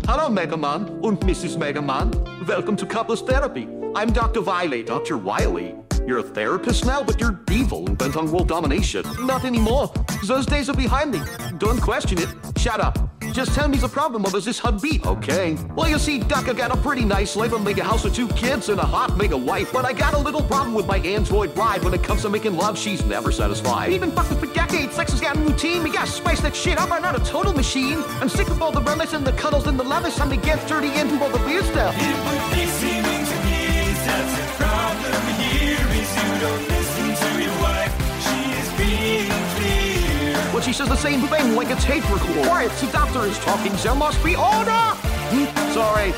Hallo Mega Man und Mrs. Mega Man. Welcome to Couples Therapy. I'm Dr. Wiley. Dr. Wiley? You're a therapist now, but you're evil and bent on world domination. Not anymore. Those days are behind me. Don't question it. Shut up. Just tell me the problem, or does this hug beat? Okay. Well, you see, Duck, I got a pretty nice life, a mega house with 2 kids and a hot mega wife, but I got a little problem with my android bride. When it comes to making love, she's never satisfied. We've been fucking for decades, sex has gotten routine. We gotta spice that shit up, I'm not a total machine. I'm sick of all the relish and the cuddles and the lavish. Time to get dirty into all the weird stuff. It would be seeming to me that's the problem here is you don't listen to your wife. She is being clear. When she says the same thing like a tape recorder. Quiet, the doctor is talking, there must be order! Sorry,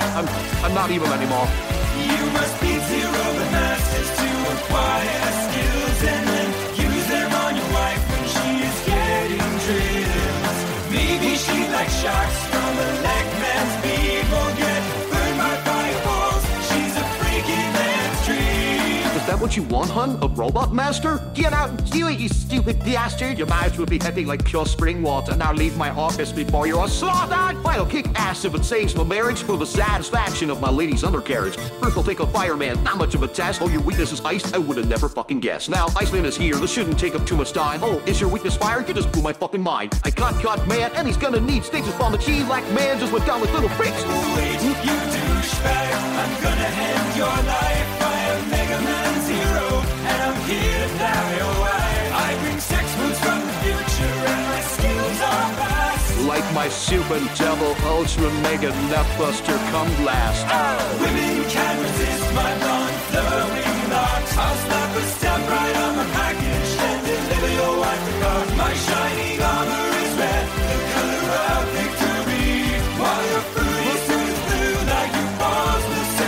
I'm not evil anymore. You must beat 0 the masters to acquire skills and then use them on your wife when she is getting drilled. Maybe she likes sharks from a leg man's beam or get burned by fireballs. She's a freaky man's dream. Is that what you want, hun? A robot master? Get out and do it, you stupid bastard! Your marriage will be heavy like pure spring water. Now leave my office before you are slaughtered! I'll kick ass if it saves my marriage for the satisfaction of my lady's undercarriage. First I'll take a fireman, not much of a test. Oh, your weakness is ice? I would have never fucking guessed. Now, Iceman is here, this shouldn't take up too much time. Oh, is your weakness fire? You just blew my fucking mind. I cut man, and he's gonna need stages on the cheese like man just went down with little freaks. Wait, you douchebag, I'm gonna end your life. I am Mega Man 0, and I'm here to now your wife. I bring sex moves from the future, and my skills are vast. Like my super double ultra mega nutbuster cum blast. Oh, women can't resist my blonde flowing locks. I'll slap a stamp right on the package and deliver your wife a car. My shining armor is red, the color of victory. While your food is turns blue like your balls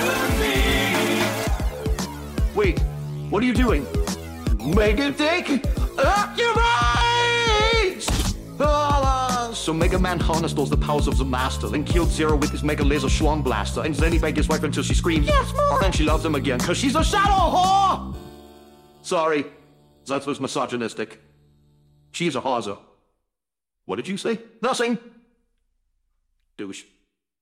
will soon be. Wait, what are you doing? Mega Dick? Activate! So Mega Man harnessed the powers of the master, then killed Zero with his Mega Laser Schlong Blaster, and then he begged his wife until she screamed, "Yes, more!" And she loves him again, cause she's a shadow whore! Sorry, that was misogynistic. She's a hawser. What did you say? Nothing. Douche.